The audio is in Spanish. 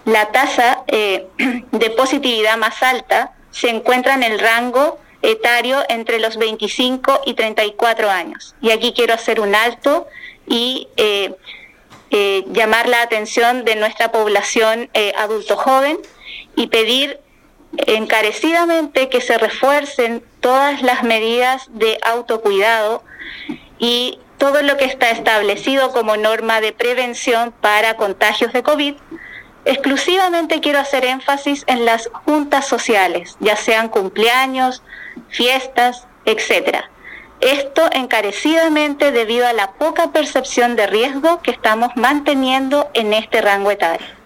la tasa de positividad más alta se encuentra en el rango etario entre los 25 y 34 años. Y aquí quiero hacer un alto y llamar la atención de nuestra población adulto joven y pedir encarecidamente que se refuercen todas las medidas de autocuidado y todo lo que está establecido como norma de prevención para contagios de COVID. Exclusivamente quiero hacer énfasis en las juntas sociales, ya sean cumpleaños, fiestas, etc. Esto encarecidamente debido a la poca percepción de riesgo que estamos manteniendo en este rango etario.